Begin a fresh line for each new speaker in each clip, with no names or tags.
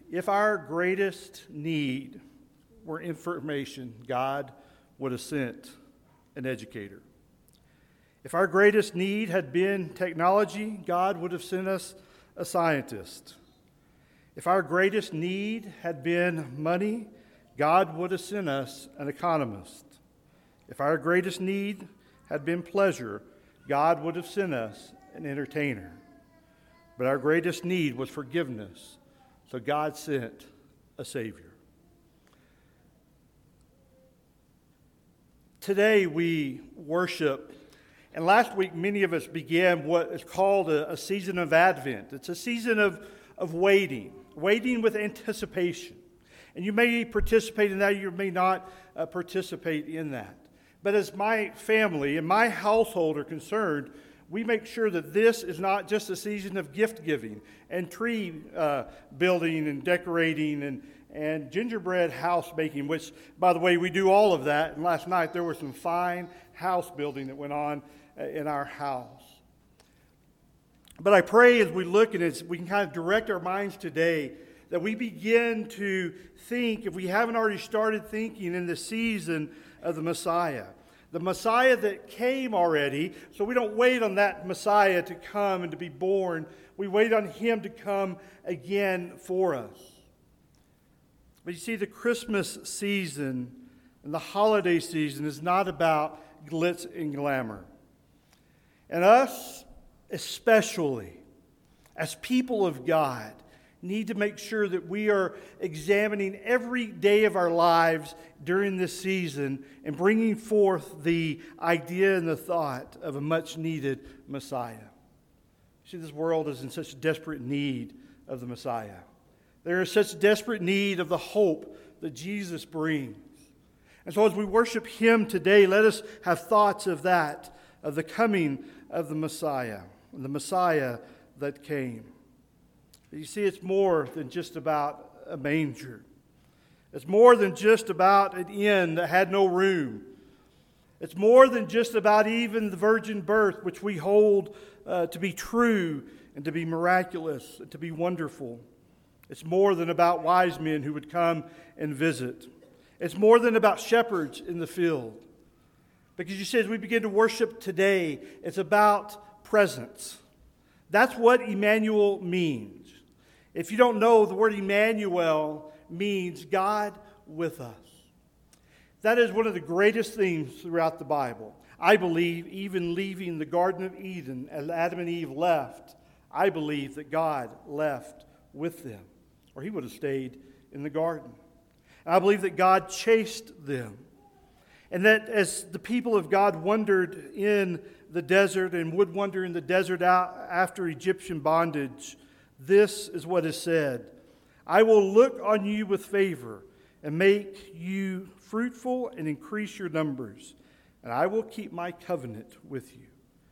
If our greatest need were information, God would have sent an educator. If our greatest need had been technology, God would have sent us a scientist. If our greatest need had been money, God would have sent us an economist. If our greatest need had been pleasure, God would have sent us an entertainer. But our greatest need was forgiveness, so God sent a Savior. Today we worship, and last week many of us began what is called a season of Advent. It's a season of waiting with anticipation. And you may participate in that, you may not participate in that. But as my family and my household are concerned, we make sure that this is not just a season of gift giving and tree building and decorating and gingerbread house making, which, by the way, we do all of that. And last night there was some fine house building that went on in our house. But I pray as we look at it, we can kind of direct our minds today that we begin to think, if we haven't already started thinking, in the season of the Messiah. The Messiah that came already, so we don't wait on that Messiah to come and to be born. We wait on Him to come again for us. But you see, the Christmas season and the holiday season is not about glitz and glamour. And us, especially, as people of God, need to make sure that we are examining every day of our lives during this season and bringing forth the idea and the thought of a much-needed Messiah. See, this world is in such desperate need of the Messiah. There is such desperate need of the hope that Jesus brings. And so as we worship Him today, let us have thoughts of that, of the coming of the Messiah, and the Messiah that came. You see, it's more than just about a manger. It's more than just about an inn that had no room. It's more than just about even the virgin birth, which we hold to be true and to be miraculous and to be wonderful. It's more than about wise men who would come and visit. It's more than about shepherds in the field. Because you see, as we begin to worship today, it's about presence. That's what Emmanuel means. If you don't know, the word Emmanuel means God with us. That is one of the greatest things throughout the Bible. I believe even leaving the Garden of Eden, as Adam and Eve left, I believe that God left with them, or He would have stayed in the garden. And I believe that God chased them. And that as the people of God wandered in the desert and would wander in the desert out after Egyptian bondage, this is what is said: I will look on you with favor and make you fruitful and increase your numbers, and I will keep my covenant with you.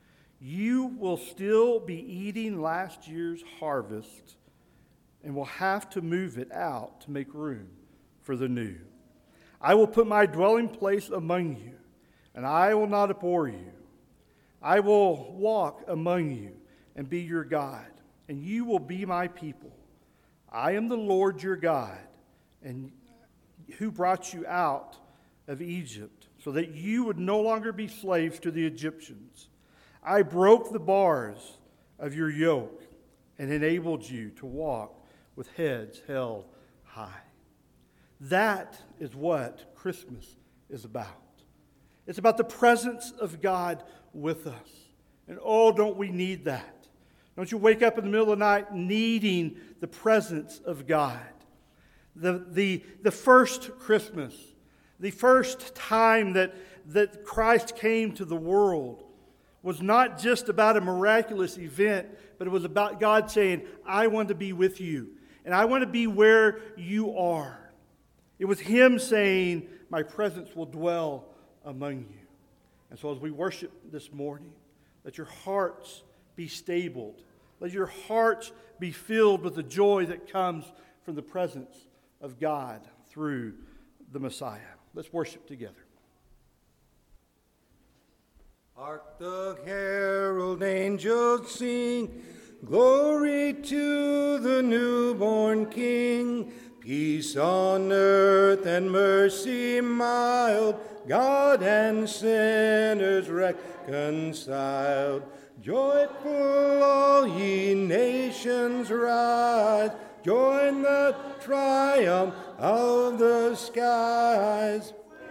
You will still be eating last year's harvest and will have to move it out to make room for the new. I will put my dwelling place among you, and I will not abhor you. I will walk among you and be your God, and you will be my people. I am the Lord your God, and who brought you out of Egypt, so that you would no longer be slaves to the Egyptians. I broke the bars of your yoke and enabled you to walk with heads held high. That is what Christmas is about. It's about the presence of God with us. And oh, don't we need that? Don't you wake up in the middle of the night needing the presence of God? The first Christmas, the first time that Christ came to the world, was not just about a miraculous event, but it was about God saying, I want to be with you, and I want to be where you are. It was Him saying, my presence will dwell among you. And so as we worship this morning, let your hearts be stabled. Let your hearts be filled with the joy that comes from the presence of God through the Messiah. Let's worship together.
Hark the herald angels sing, Glory to the newborn King. Peace on earth and mercy mild, God and sinners reconciled. Joyful all ye nations rise, join the triumph of the skies.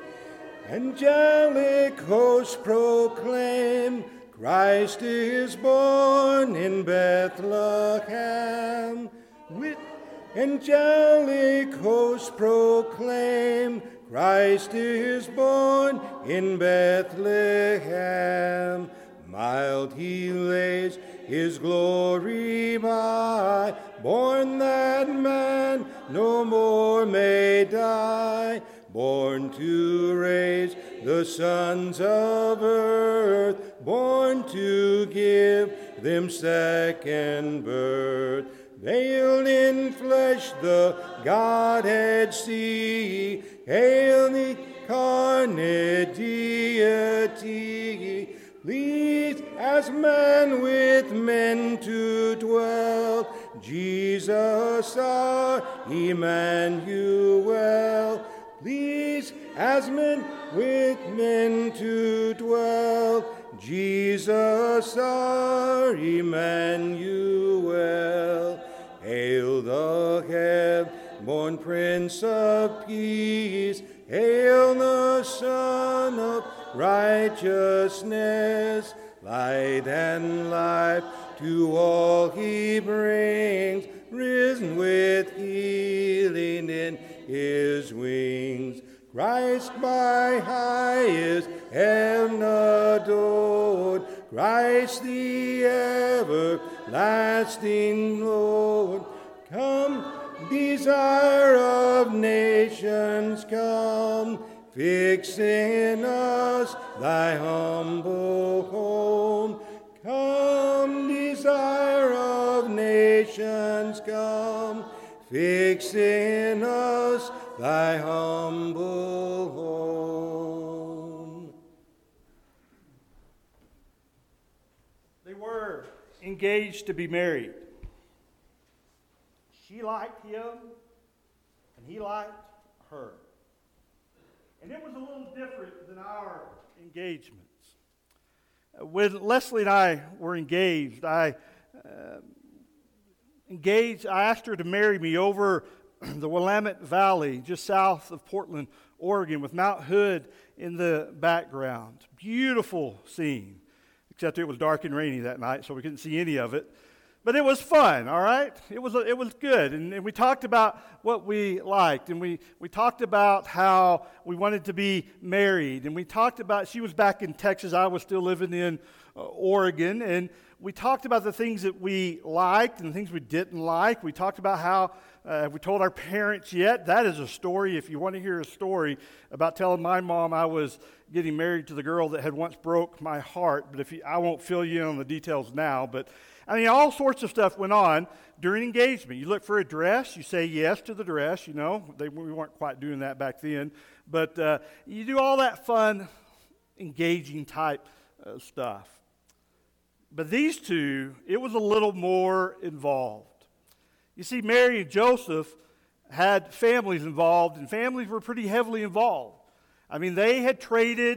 Angelic hosts proclaim, Christ is born in Bethlehem. With angelic hosts proclaim, Christ is born in Bethlehem. Mild he lays his glory by, born that man no more may die, born to raise the sons of earth, born to give them second birth. Veiled in flesh the Godhead see, hail the incarnate deity. Pleased as man with men to dwell, Jesus our Emmanuel. Pleased as men with men to dwell, Jesus our Emmanuel. Hail the heaven-born Prince of Peace, hail the Son of righteousness. Light and life to all he brings, risen with healing in his wings. Christ by highest heaven adored, Christ the everlasting Lord. Come, desire of nations, come, fix in us thy humble home. Come, desire of nations, come, fix in us thy humble home.
They were engaged to be married. She liked him, and he liked her. And it was a little different than our engagements. When Leslie and I were engaged, I asked her to marry me over the Willamette Valley, just south of Portland, Oregon, with Mount Hood in the background. Beautiful scene, except it was dark and rainy that night, so we couldn't see any of it. But it was fun, all right? It was good. And we talked about what we liked. And we talked about how we wanted to be married. And we talked about, she was back in Texas. I was still living in Oregon. And we talked about the things that we liked and the things we didn't like. We talked about how, we told our parents yet. That is a story. If you want to hear a story about telling my mom I was getting married to the girl that had once broke my heart. But I won't fill you in on the details now. But I mean, all sorts of stuff went on during engagement. You look for a dress, you say yes to the dress, we weren't quite doing that back then. But you do all that fun, engaging type stuff. But these two, it was a little more involved. You see, Mary and Joseph had families involved, and families were pretty heavily involved. I mean, they had traded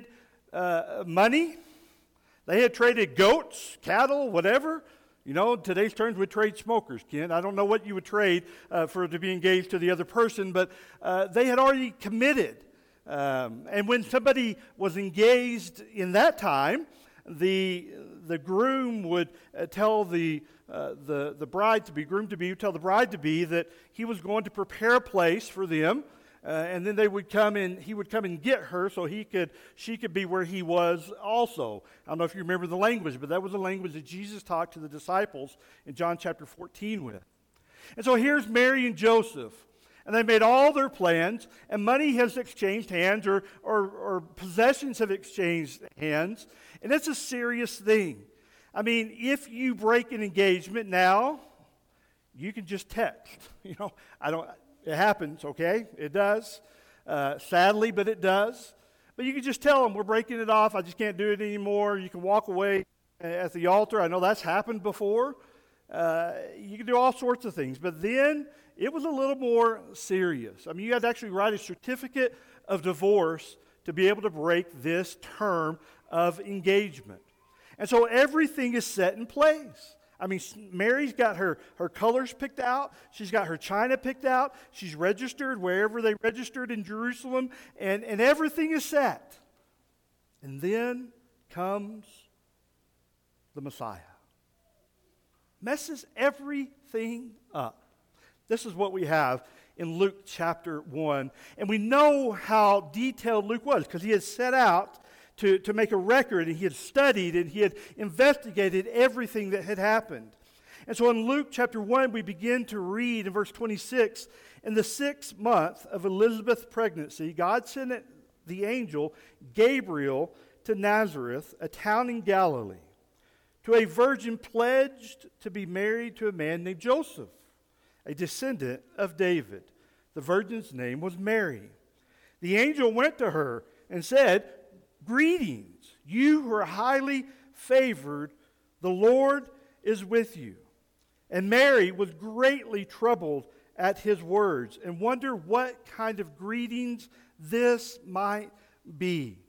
money. They had traded goats, cattle, whatever. In today's terms, we'd trade smokers, Ken. I don't know what you would trade to be engaged to the other person, but they had already committed. And when somebody was engaged in that time, the groom would tell the bride to be, groom to be, would tell the bride to be that he was going to prepare a place for them. And then he would come and get her so she could be where he was also. I don't know if you remember the language, but that was the language that Jesus talked to the disciples in John chapter 14 with. And so here's Mary and Joseph, and they made all their plans, and money has exchanged hands or possessions have exchanged hands, and it's a serious thing. I mean, if you break an engagement now, you can just text. It happens, okay? It does. Sadly, but it does. But you can just tell them, we're breaking it off. I just can't do it anymore. You can walk away at the altar. I know that's happened before. You can do all sorts of things. But then it was a little more serious. I mean, you had to actually write a certificate of divorce to be able to break this term of engagement. And so everything is set in place. I mean, Mary's got her colors picked out. She's got her china picked out. She's registered wherever they registered in Jerusalem. And everything is set. And then comes the Messiah. Messes everything up. This is what we have in Luke chapter 1. And we know how detailed Luke was because he had set out to make a record, and he had studied and he had investigated everything that had happened. And so in Luke chapter 1, we begin to read in verse 26, in the 6th month of Elizabeth's pregnancy, God sent the angel Gabriel to Nazareth, a town in Galilee, to a virgin pledged to be married to a man named Joseph, a descendant of David. The virgin's name was Mary. The angel went to her and said, "Greetings, you who are highly favored, the Lord is with you." And Mary was greatly troubled at his words and wondered what kind of greetings this might be.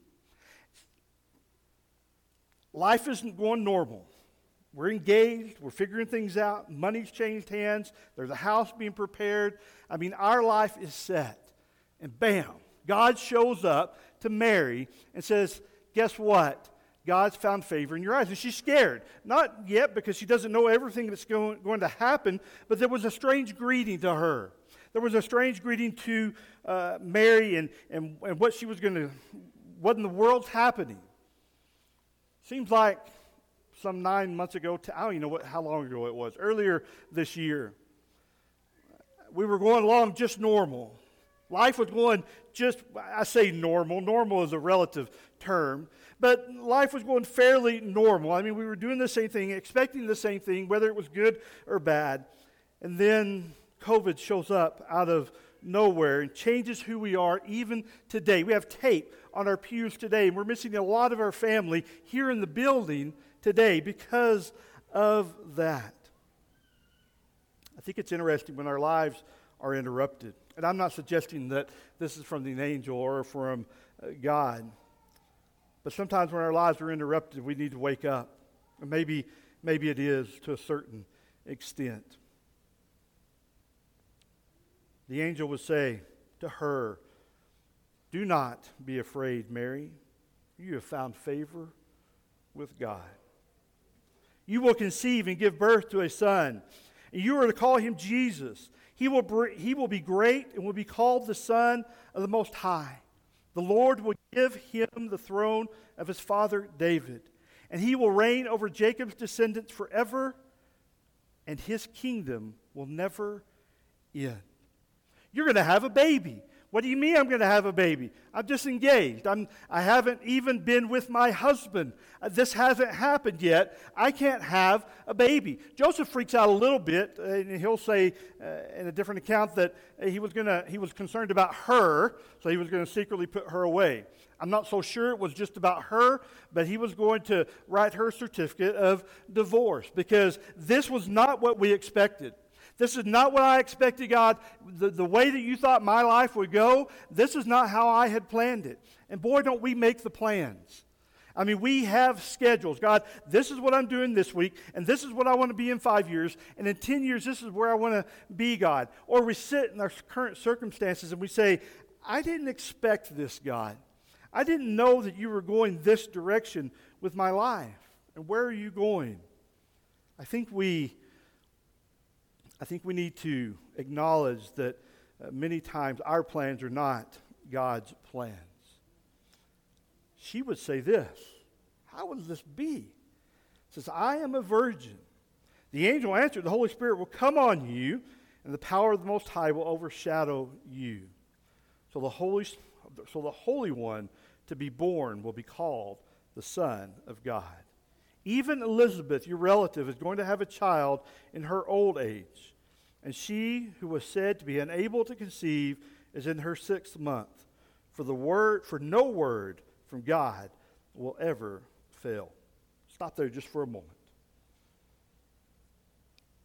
Life isn't going normal. We're engaged. We're figuring things out. Money's changed hands. There's a house being prepared. I mean, our life is set. And bam, God shows up to Mary and says, guess what? God's found favor in your eyes. And she's scared. Not yet because she doesn't know everything that's going to happen, but there was a strange greeting to her. There was a strange greeting to Mary and what she was going to, what in the world's happening. Seems like some 9 months ago, I don't even know how long ago it was, earlier this year, we were going along just normal. Life was going just, I say normal. Normal is a relative term. But life was going fairly normal. I mean, we were doing the same thing, expecting the same thing, whether it was good or bad. And then COVID shows up out of nowhere and changes who we are even today. We have tape on our pews today, and we're missing a lot of our family here in the building today because of that. I think it's interesting when our lives are interrupted. And I'm not suggesting that this is from the angel or from God. But sometimes when our lives are interrupted, we need to wake up. And maybe it is to a certain extent. The angel would say to her, "Do not be afraid, Mary. You have found favor with God. You will conceive and give birth to a son, and you are to call him Jesus. He will be great and will be called the Son of the Most High. The Lord will give him the throne of his father David, and he will reign over Jacob's descendants forever, and his kingdom will never end." You're going to have a baby. What do you mean I'm going to have a baby? I'm just engaged. I haven't even been with my husband. This hasn't happened yet. I can't have a baby. Joseph freaks out a little bit, and he'll say in a different account that he was concerned about her, so he was going to secretly put her away. I'm not so sure it was just about her, but he was going to write her certificate of divorce because this was not what we expected. This is not what I expected, God. The way that you thought my life would go, this is not how I had planned it. And boy, don't we make the plans. I mean, we have schedules. God, this is what I'm doing this week, and this is what I want to be in 5 years, and in 10 years, this is where I want to be, God. Or we sit in our current circumstances and we say, I didn't expect this, God. I didn't know that you were going this direction with my life. And where are you going? I think we need to acknowledge that many times our plans are not God's plans. She would say this, how would this be? She says, I am a virgin. The angel answered, the Holy Spirit will come on you, and the power of the Most High will overshadow you. So the Holy One to be born will be called the Son of God. Even Elizabeth, your relative, is going to have a child in her old age. And she who was said to be unable to conceive is in her 6th month. For no word from God will ever fail. Stop there just for a moment.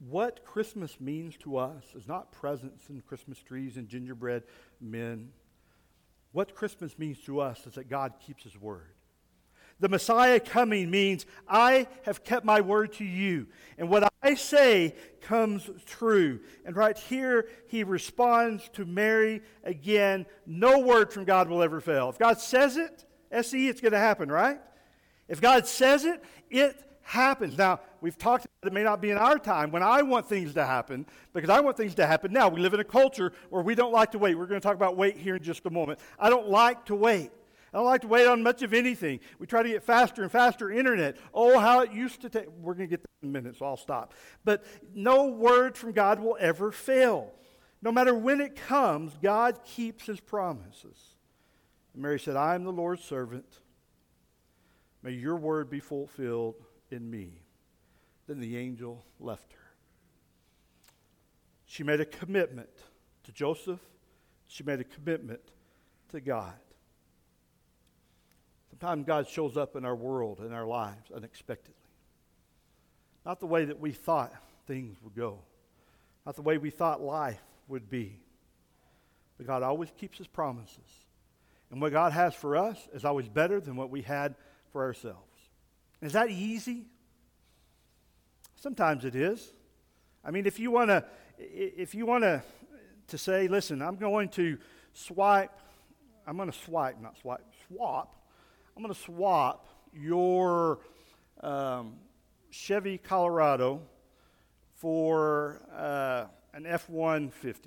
what Christmas means to us is not presents and Christmas trees and gingerbread men. What Christmas means to us is that God keeps His word. The Messiah coming means I have kept my word to you. And what I say comes true. And right here, He responds to Mary again. No word from God will ever fail. If God says it, S-E, it's going to happen, right? If God says it, it happens. Now, we've talked about it may not be in our time when I want things to happen, because I want things to happen now. We live in a culture where we don't like to wait. We're going to talk about wait here in just a moment. I don't like to wait. I don't like to wait on much of anything. We try to get faster and faster internet. Oh, how it used to take. We're going to get that in a minute, so I'll stop. But no word from God will ever fail. No matter when it comes, God keeps His promises. And Mary said, I am the Lord's servant. May your word be fulfilled in me. Then the angel left her. She made a commitment to Joseph. She made a commitment to God. Sometimes God shows up in our world, in our lives, unexpectedly. Not the way that we thought things would go. Not the way we thought life would be. But God always keeps His promises. And what God has for us is always better than what we had for ourselves. Is that easy? Sometimes it is. I mean, if you want to say, listen, I'm going to swap your Chevy Colorado for an F-150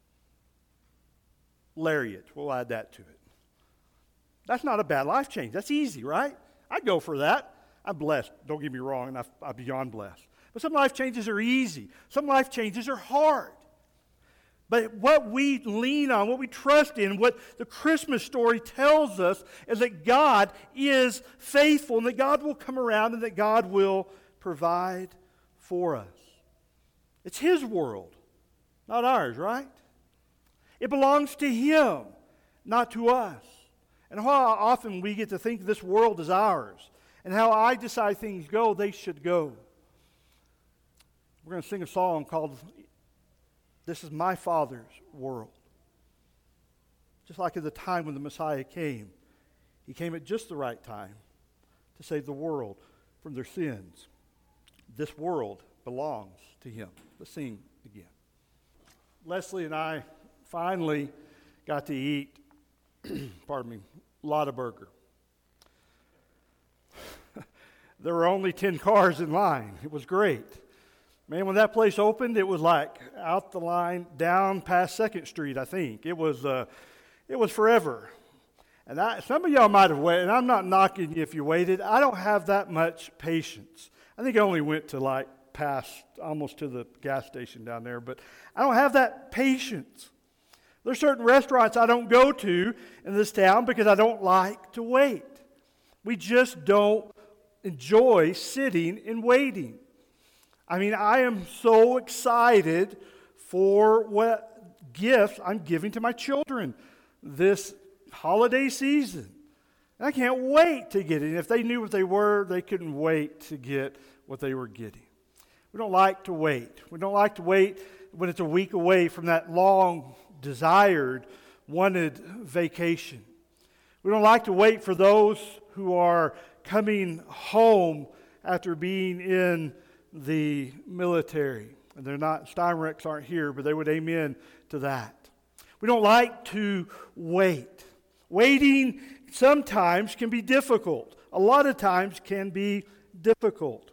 Lariat. We'll add that to it. That's not a bad life change. That's easy, right? I'd go for that. I'm blessed. Don't get me wrong, and I'm beyond blessed. But some life changes are easy. Some life changes are hard. But what we lean on, what we trust in, what the Christmas story tells us is that God is faithful and that God will come around and that God will provide for us. It's His world, not ours, right? It belongs to Him, not to us. And how often we get to think this world is ours, and how I decide things go, they should go. We're going to sing a song called This Is My Father's World. Just like at the time when the Messiah came, He came at just the right time to save the world from their sins. This world belongs to Him. Let's sing again. Leslie and I finally got to eat, Lotta Burger. There were only 10 cars in line. It was great. Man, when that place opened, it was like out the line, down past 2nd Street, I think. It was forever. And some of y'all might have waited, and I'm not knocking you if you waited. I don't have that much patience. I think I only went to like past, almost to the gas station down there, but I don't have that patience. There's certain restaurants I don't go to in this town because I don't like to wait. We just don't enjoy sitting and waiting. I mean, I am so excited for what gifts I'm giving to my children this holiday season. And I can't wait to get it. And if they knew what they were, they couldn't wait to get what they were getting. We don't like to wait. We don't like to wait when it's a week away from that long, desired, wanted vacation. We don't like to wait for those who are coming home after being in the military. And they're not, Steinrecks aren't here, but they would amen to that. We don't like to wait. Waiting sometimes can be difficult. A lot of times can be difficult.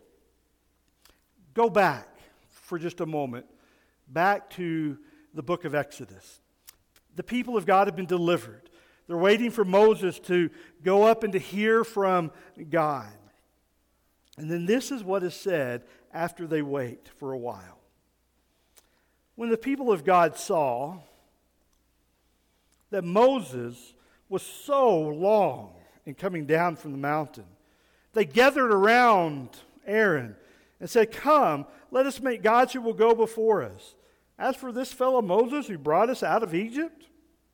Go back for just a moment, back to the book of Exodus. The people of God have been delivered. They're waiting for Moses to go up and to hear from God. And then this is what is said after they wait for a while. When the people of God saw that Moses was so long in coming down from the mountain, they gathered around Aaron and said, "Come, let us make gods who will go before us. As for this fellow Moses who brought us out of Egypt,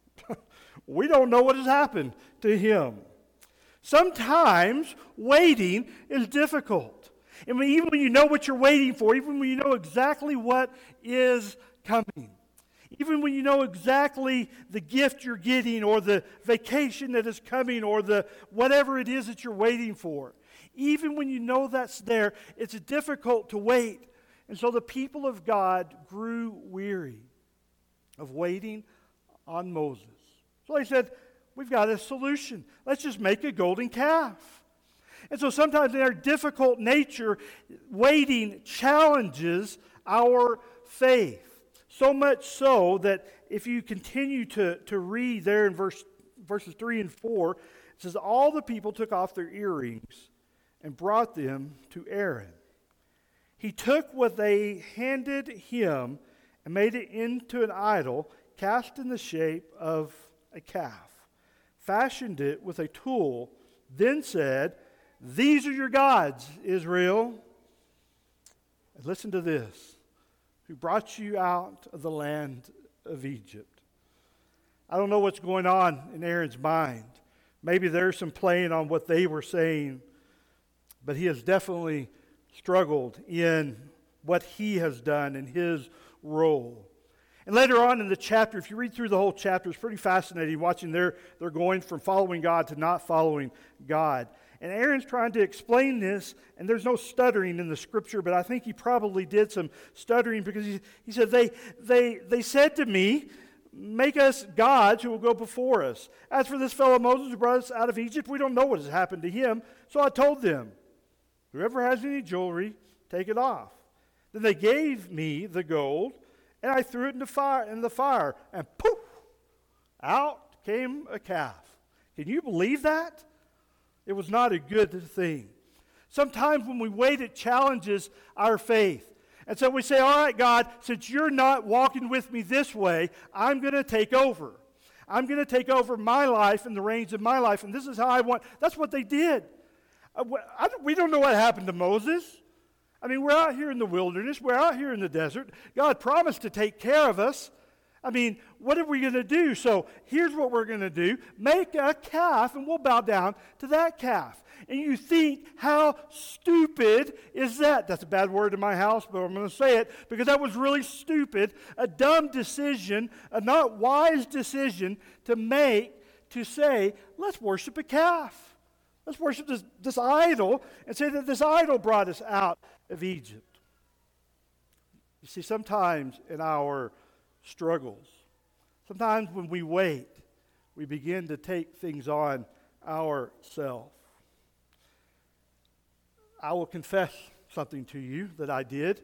we don't know what has happened to him." Sometimes waiting is difficult. And even when you know what you're waiting for, even when you know exactly what is coming, even when you know exactly the gift you're getting or the vacation that is coming or the whatever it is that you're waiting for, even when you know that's there, it's difficult to wait. And so the people of God grew weary of waiting on Moses. So they said, we've got a solution. Let's just make a golden calf. And so sometimes in our difficult nature, waiting challenges our faith. So much so that if you continue to read there in verses 3 and 4, it says, all the people took off their earrings and brought them to Aaron. He took what they handed him and made it into an idol cast in the shape of a calf, fashioned it with a tool, then said, these are your gods, Israel. And listen to this, who brought you out of the land of Egypt. I don't know what's going on in Aaron's mind. Maybe there's some playing on what they were saying, but he has definitely struggled in what he has done in his role. And later on in the chapter, if you read through the whole chapter, it's pretty fascinating watching they're going from following God to not following God. And Aaron's trying to explain this, and there's no stuttering in the scripture, but I think he probably did some stuttering because he said, they said to me, make us gods who will go before us. As for this fellow Moses who brought us out of Egypt, we don't know what has happened to him. So I told them, whoever has any jewelry, take it off. Then they gave me the gold, and I threw it in the fire, and poof, out came a calf. Can you believe that? It was not a good thing. Sometimes when we wait, it challenges our faith. And so we say, all right, God, since you're not walking with me this way, I'm going to take over. I'm going to take over my life and the reins of my life, and this is how I want. That's what they did. We don't know what happened to Moses. I mean, we're out here in the wilderness. We're out here in the desert. God promised to take care of us. I mean, what are we going to do? So here's what we're going to do. Make a calf, and we'll bow down to that calf. And you think, how stupid is that? That's a bad word in my house, but I'm going to say it because that was really stupid. A dumb decision, a not wise decision to make, to say, let's worship a calf. Let's worship this idol and say that this idol brought us out of Egypt. You see, sometimes in our struggles, sometimes when we wait, we begin to take things on ourselves. I will confess something to you that I did.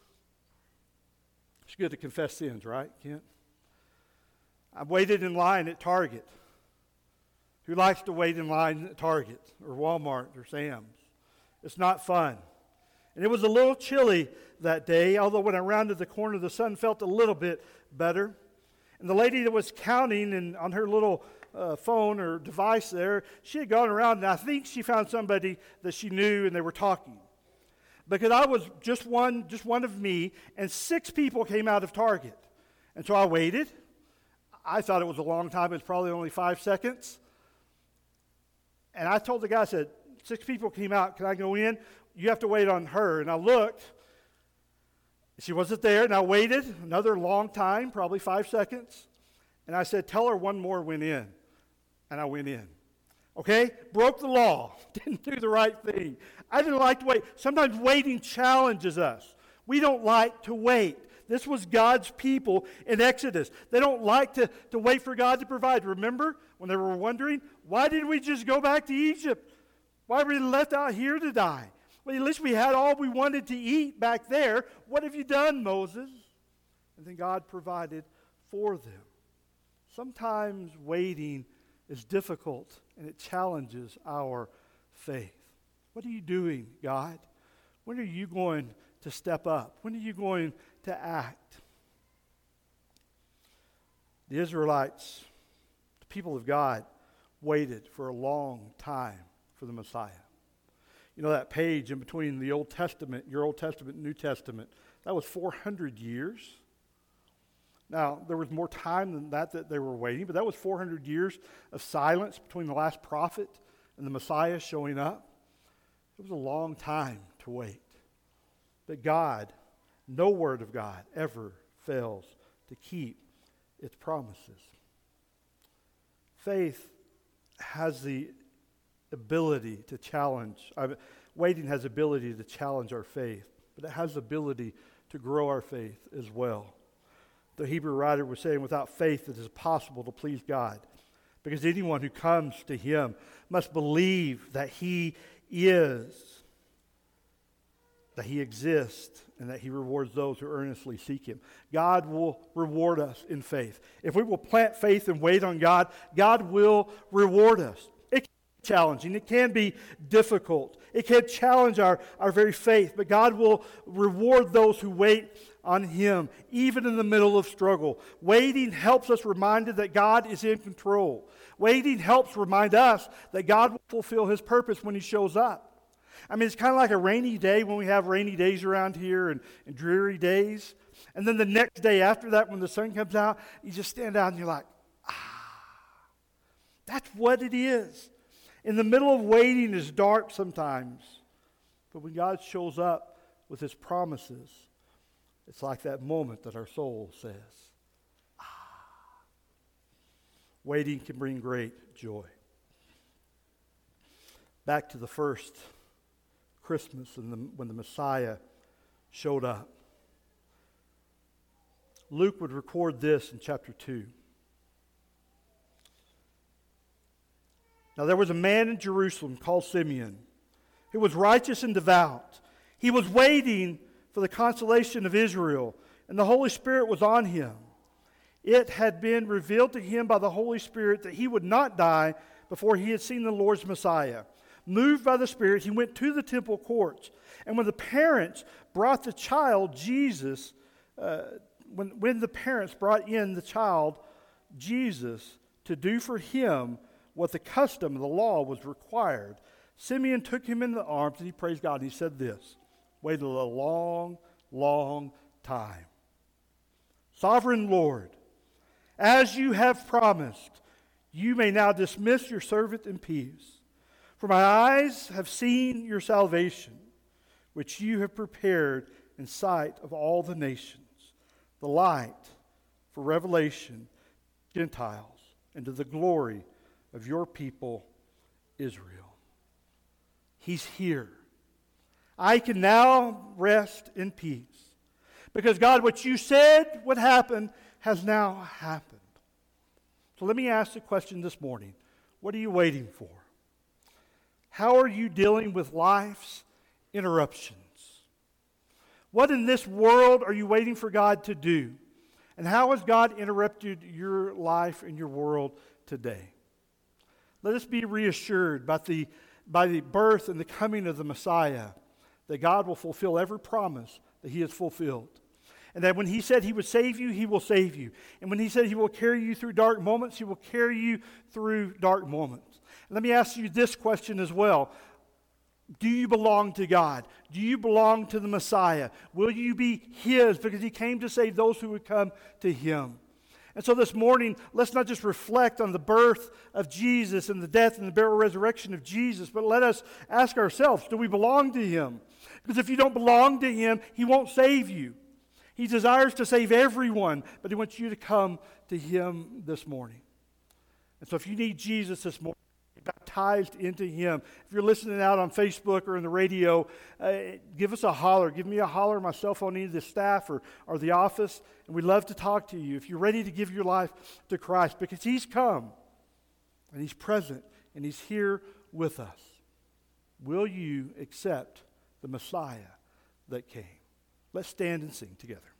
It's good to confess sins, right, Kent? I waited in line at Target. Who likes to wait in line at Target or Walmart or Sam's? It's not fun. And it was a little chilly that day, although when I rounded the corner, the sun felt a little bit better. And the lady that was counting and on her little phone or device there, she had gone around, and I think she found somebody that she knew, and they were talking. Because I was just one of me, and 6 people came out of Target. And so I waited. I thought it was a long time. It was probably only 5 seconds. And I told the guy, I said, 6 people came out. Can I go in? You have to wait on her. And I looked. She wasn't there. And I waited another long time, probably 5 seconds. And I said, tell her one more went in. And I went in. Okay? Broke the law. Didn't do the right thing. I didn't like to wait. Sometimes waiting challenges us. We don't like to wait. This was God's people in Exodus. They don't like to wait for God to provide. Remember when they were wondering, why didn't we just go back to Egypt? Why were we left out here to die? Well, at least we had all we wanted to eat back there. What have you done, Moses? And then God provided for them. Sometimes waiting is difficult and it challenges our faith. What are you doing, God? When are you going to step up? When are you going to act? The Israelites, the people of God, waited for a long time for the Messiah. You know that page in between the Old Testament, your Old Testament and New Testament, that was 400 years. Now, there was more time than that they were waiting, but that was 400 years of silence between the last prophet and the Messiah showing up. It was a long time to wait. But God, no word of God ever fails to keep its promises. Faith has the ability to challenge. Waiting has the ability to challenge our faith, but it has the ability to grow our faith as well. The Hebrew writer was saying, without faith it is impossible to please God, because anyone who comes to Him must believe that He is, that He exists, and that He rewards those who earnestly seek Him. God will reward us in faith. If we will plant faith and wait on God, God will reward us. It can be challenging. It can be difficult. It can challenge our very faith, but God will reward those who wait on Him, even in the middle of struggle. Waiting helps us reminded that God is in control. Waiting helps remind us that God will fulfill His purpose when He shows up. I mean, it's kind of like a rainy day when we have rainy days around here and dreary days. And then the next day after that, when the sun comes out, you just stand out and you're like, that's what it is. In the middle of waiting is dark sometimes. But when God shows up with His promises, it's like that moment that our soul says, Waiting can bring great joy. Back to the first Christmas when the Messiah showed up. Luke would record this in chapter 2. Now there was a man in Jerusalem called Simeon, who was righteous and devout. He was waiting for the consolation of Israel, and the Holy Spirit was on him. It had been revealed to him by the Holy Spirit that he would not die before he had seen the Lord's Messiah. Moved by the Spirit, he went to the temple courts. And when the parents brought the child, Jesus, when the parents brought in the child, Jesus, to do for him what the custom of the law was required, Simeon took him in the arms and he praised God. And he said this, waited a long, long time. Sovereign Lord, as you have promised, you may now dismiss your servant in peace. For my eyes have seen your salvation, which you have prepared in sight of all the nations, the light for revelation to Gentiles and to the glory of your people, Israel. He's here. I can now rest in peace. Because God, what you said would happen has now happened. So let me ask the question this morning. What are you waiting for? How are you dealing with life's interruptions? What in this world are you waiting for God to do? And how has God interrupted your life and your world today? Let us be reassured by the birth and the coming of the Messiah that God will fulfill every promise that He has fulfilled. And that when He said He would save you, He will save you. And when He said He will carry you through dark moments, He will carry you through dark moments. Let me ask you this question as well. Do you belong to God? Do you belong to the Messiah? Will you be His? Because He came to save those who would come to Him. And so this morning, let's not just reflect on the birth of Jesus and the death and the burial resurrection of Jesus, but let us ask ourselves, do we belong to Him? Because if you don't belong to Him, He won't save you. He desires to save everyone, but He wants you to come to Him this morning. And so if you need Jesus this morning, baptized into Him. If you're listening out on Facebook or in the radio, give us a holler. Give me a holler, my cell phone, either the staff or the office, and we'd love to talk to you if you're ready to give your life to Christ, because He's come, and He's present, and He's here with us. Will you accept the Messiah that came? Let's stand and sing together.